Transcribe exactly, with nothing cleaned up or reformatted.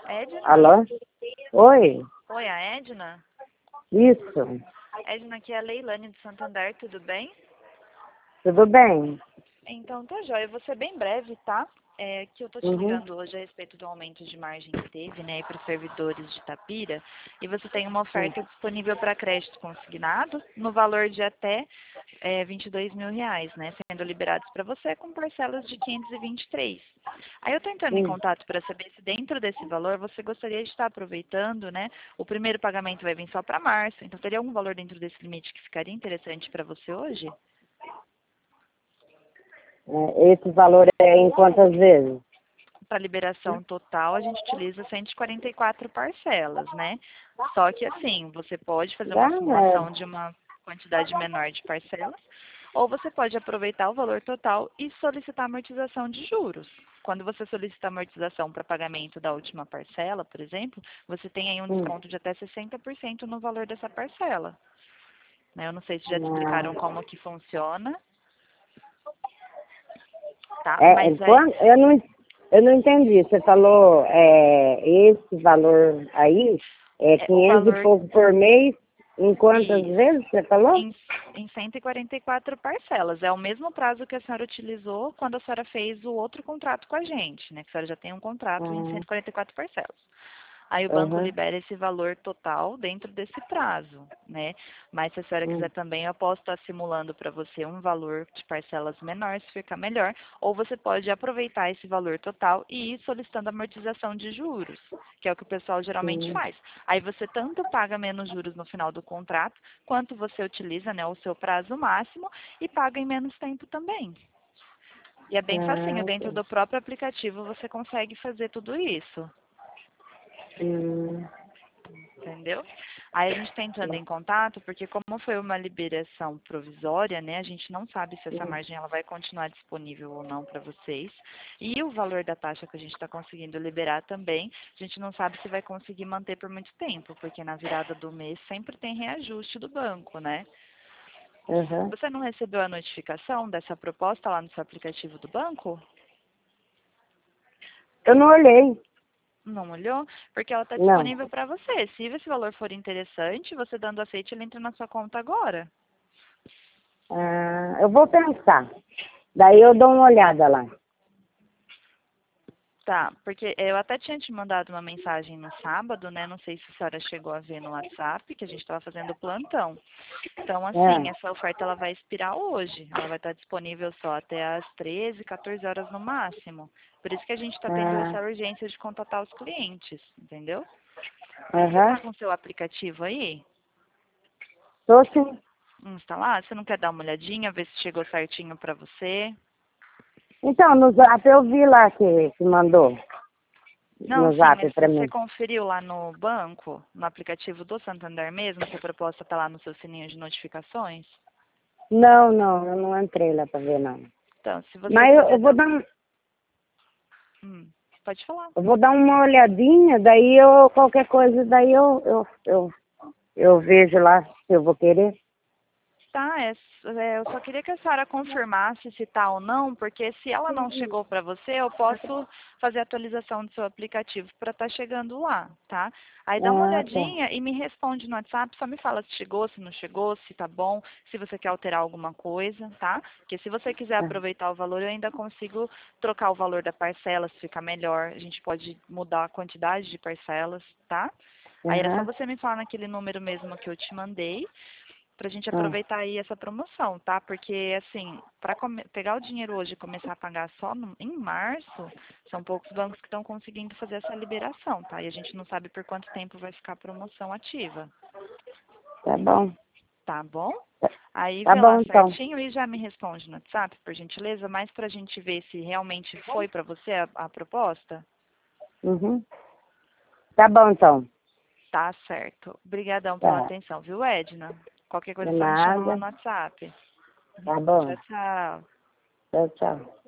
Edna? Alô? Oi? Oi, a Edna? Isso. Edna, aqui é a Leilane de Santander, tudo bem? Tudo bem? Então tá jóia, eu vou ser bem breve, tá? É que eu tô te Uhum. ligando hoje a respeito do aumento de margem que teve, né, para os servidores de Itapira, e você tem uma oferta disponível para crédito consignado no valor de até é, vinte e dois mil reais, né, sendo liberados para você com parcelas de quinhentos e vinte e três. Aí eu tô entrando em Hum. contato para saber se dentro desse valor você gostaria de estar aproveitando, né, o primeiro pagamento vai vir só para março, então teria algum valor dentro desse limite que ficaria interessante para você hoje? É, esse valor é em quantas vezes? Para liberação total, a gente utiliza cento e quarenta e quatro parcelas, né? Só que assim, você pode fazer Dá, uma é, simulação de uma quantidade menor de parcelas, ou você pode aproveitar o valor total e solicitar amortização de juros. Quando você solicita amortização para pagamento da última parcela, por exemplo, você tem aí um hum. desconto de até sessenta por cento no valor dessa parcela. Né? Eu não sei se já te explicaram Ah, como que funciona, tá? é, é Mas é, quan- eu, não, eu não entendi. Você falou é, esse valor aí é é o quinhentos e valor pouco por mês. Em quantas e vezes você falou? Em, em cento e quarenta e quatro parcelas. É o mesmo prazo que a senhora utilizou quando a senhora fez o outro contrato com a gente, né? Que a senhora já tem um contrato em Ah, cento e quarenta e quatro parcelas. Aí o banco aham. libera esse valor total dentro desse prazo, né? Mas se a senhora Hum. quiser também, eu posso estar simulando para você um valor de parcelas menor, se ficar melhor, ou você pode aproveitar esse valor total e ir solicitando amortização de juros, que é o que o pessoal geralmente Hum. faz. Aí você tanto paga menos juros no final do contrato, quanto você utiliza, né, o seu prazo máximo e paga em menos tempo também. E é bem facinho, Ah, dentro ok. do próprio aplicativo você consegue fazer tudo isso. Hum. Entendeu? Aí a gente está entrando em contato porque como foi uma liberação provisória, né, a gente não sabe se essa Hum. margem ela vai continuar disponível ou não para vocês. E o valor da taxa que a gente está conseguindo liberar também, a gente não sabe se vai conseguir manter por muito tempo, porque na virada do mês sempre tem reajuste do banco, né? Aham. Você não recebeu a notificação dessa proposta lá no seu aplicativo do banco? Eu não olhei. Não olhou? Porque ela está Não. disponível para você. Se esse valor for interessante, você dando aceite, ele entra na sua conta agora. Ah, eu vou pensar. Daí eu dou uma olhada lá. Tá, porque eu até tinha te mandado uma mensagem no sábado, né? Não sei se a senhora chegou a ver no WhatsApp, que a gente estava fazendo plantão. Então, assim, Ah, essa oferta ela vai expirar hoje. Ela vai estar disponível só até às treze, quatorze horas no máximo. Por isso que a gente está tendo ah, essa urgência de contatar os clientes, entendeu? Você aham. está com o seu aplicativo aí? Tô sim. Instalado? Você não quer dar uma olhadinha, ver se chegou certinho para você? Então, no zap eu vi lá que, que mandou. Não, No sim, zap mas pra você mim. conferiu lá no banco, no aplicativo do Santander mesmo, que a proposta está lá no seu sininho de notificações? Não, não, eu não entrei lá pra ver não. Então, se você Mas eu, puder eu vou dar... dar, um- Hum, pode falar. eu vou dar uma olhadinha, daí eu, qualquer coisa, daí eu, eu, eu, eu vejo lá se eu vou querer. Tá, é, é, eu só queria que a senhora confirmasse se tá ou não, porque se ela não chegou para você, eu posso fazer a atualização do seu aplicativo para estar chegando lá, tá? Aí dá uma Ah, tá. olhadinha e me responde no WhatsApp, só me fala se chegou, se não chegou, se tá bom, se você quer alterar alguma coisa, tá? Porque se você quiser Ah, aproveitar o valor, eu ainda consigo trocar o valor da parcela, se ficar melhor. A gente pode mudar a quantidade de parcelas, tá? Aí era só aham. você me falar naquele número mesmo que eu te mandei para a gente Ah, aproveitar aí essa promoção, tá? Porque, assim, para pegar o dinheiro hoje e começar a pagar só no, em março, são poucos bancos que estão conseguindo fazer essa liberação, tá? E a gente não sabe por quanto tempo vai ficar a promoção ativa, tá bom. tá bom? Tá, Aí tá vê lá bom então. certinho e já me responde no WhatsApp, por gentileza, mais para a gente ver se realmente foi para você a, a proposta. Uhum. Tá bom então. Tá certo. Obrigadão pela Tá. atenção, viu, Edna? Qualquer De coisa só me chama lá nada. no WhatsApp. Tá bom. Tchau, tchau. Tchau, tchau.